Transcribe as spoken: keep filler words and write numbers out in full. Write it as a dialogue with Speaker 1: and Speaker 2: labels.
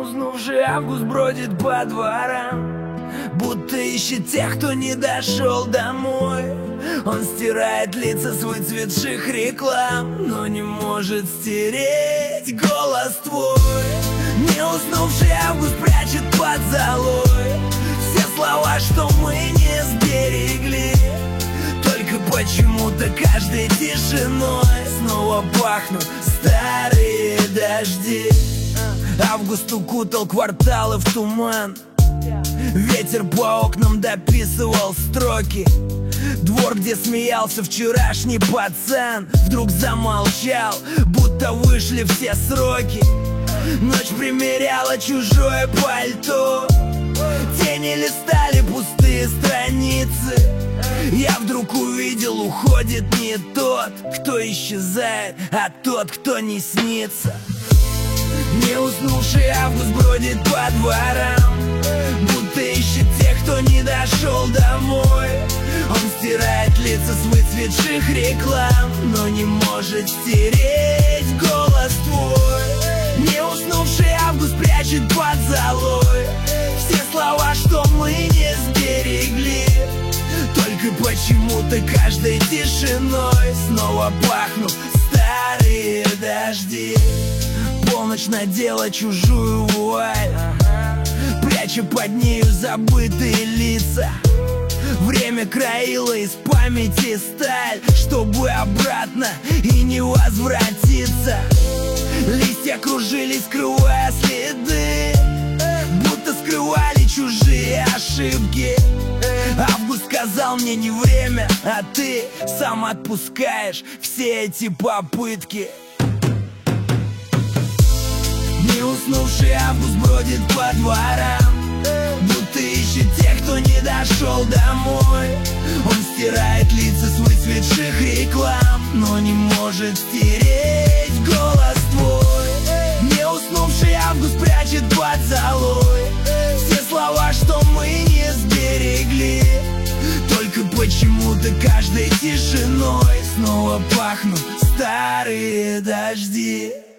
Speaker 1: Уснувший август бродит по дворам, будто ищет тех, кто не дошел домой. Он стирает лица с выцветших реклам, но не может стереть голос твой. Не уснувший август прячет под золой все слова, что мы не сберегли. Только почему-то каждой тишиной снова пахнут старые дожди. Август укутал кварталы в туман, ветер по окнам дописывал строки. Двор, где смеялся вчерашний пацан, вдруг замолчал, будто вышли все сроки. Ночь примеряла чужое пальто, тени листали пустые страницы. Я вдруг увидел, уходит не тот, кто исчезает, а тот, кто не снится. Не уснувший август бродит по дворам, будто ищет тех, кто не дошел домой. Он стирает лица с выцветших реклам, но не может стереть голос твой. Не уснувший август прячет под золой все слова, что мы не сберегли. Только почему-то каждой тишиной снова пахнут старые дожди. Полночь надела чужую вуаль, пряча под нею забытые лица. Время краило из памяти сталь, чтобы обратно и не возвратиться. Листья кружились, скрывая следы, будто скрывали чужие ошибки. Август сказал мне не время, а ты сам отпускаешь все эти попытки. Не уснувший август бродит по дворам, будто ищет тех, кто не дошел домой. Он стирает лица с выцветших реклам, но не может стереть голос твой. Не уснувший август прячет под золой все слова, что мы не сберегли. Только почему-то каждой тишиной снова пахнут старые дожди.